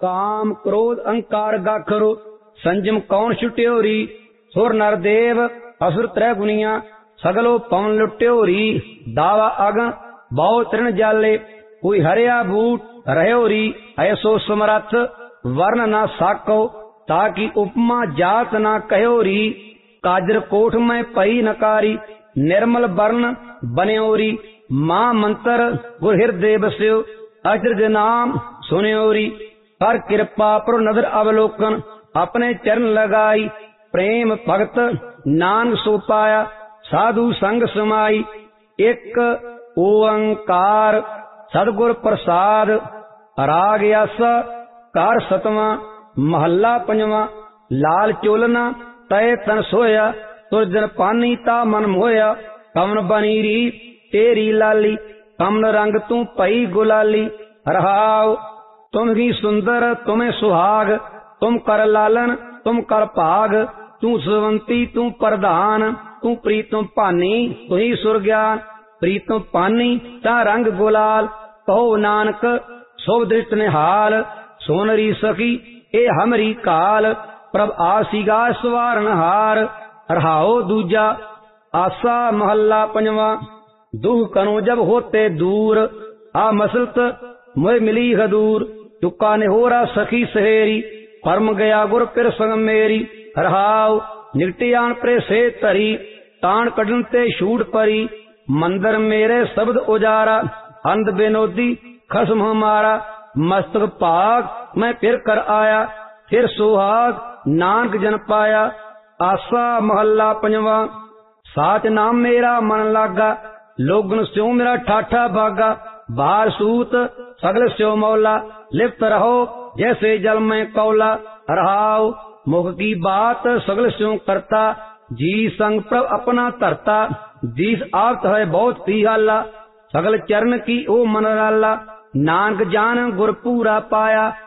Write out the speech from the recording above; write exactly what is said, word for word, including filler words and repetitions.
काम क्रोध अहंकार गाखरो संजम कौन छुट्योरी सुर नर देव असुर त्रै गुनिया सगलो पवन लुट्योरी दावा अगन बहु तृण जाले कोई हरिया बूट रहोरी ऐसो समरथ वर्ण न साको ताकि उपमा जात न कहोरी काजर कोठ में पई नकारी निर्मल वर्ण बन्योरी मां मंत्र गुर हृदय बस्यो अचरज नाम सुन्योरी कर कृपा पर नदर अवलोकन अपने चरण लगाई प्रेम भगत नानक सो पाया साधु संग समाई एक ओंकार सतगुर प्रसाद राग आसा कार सतवां महला पंजवां लाल चोलना तय तन सोया तुरजन पानी ता मन मोया कमन बनी री तेरी लाली कमन रंग तू पई गुलाली रहाओ तुम ही सुंदर तुम्हें सुहाग तुम कर लालन तुम कर भाग तू सुवंती तू प्रधान तू प्रीतम भानी तू ही सुरग्यान प्रीतम पानी ता रंग गुलाल कहो नानक शुभ दृष्ट निहाल सोनरी सखी ए हमरी काल प्रभ आसीगा सवारन हार रहाओ दूजा आसा महला पंजवा दुख कनो जब होते दूर आ मसलत मोह मिली हदूर चुका निहोरा सखी सहेरी परम गया गुर पिर संग मेरी रहाओ निगटियान प्रे से तरी तान कढन ते छूट परी मंदिर मेरे शब्द उजारा अंध बेनोदी खसम हमारा मस्तक पाग मैं फिर कर आया फिर सुहाग नानक जन पाया आसा महला पंजवा साच नाम मेरा मन लागा लोगन स्यों मेरा ठाठा भागा बाहर सूत सगल स्यो मौला लिप्त रहो जैसे जल में कौला रहाओ मुख की बात सगल स्यों करता जी संग प्रभ अपना धरता जीस आप्त है बहुत पिहाला सगल चरण की ओ मन राला नानक जान गुर पूरा पाया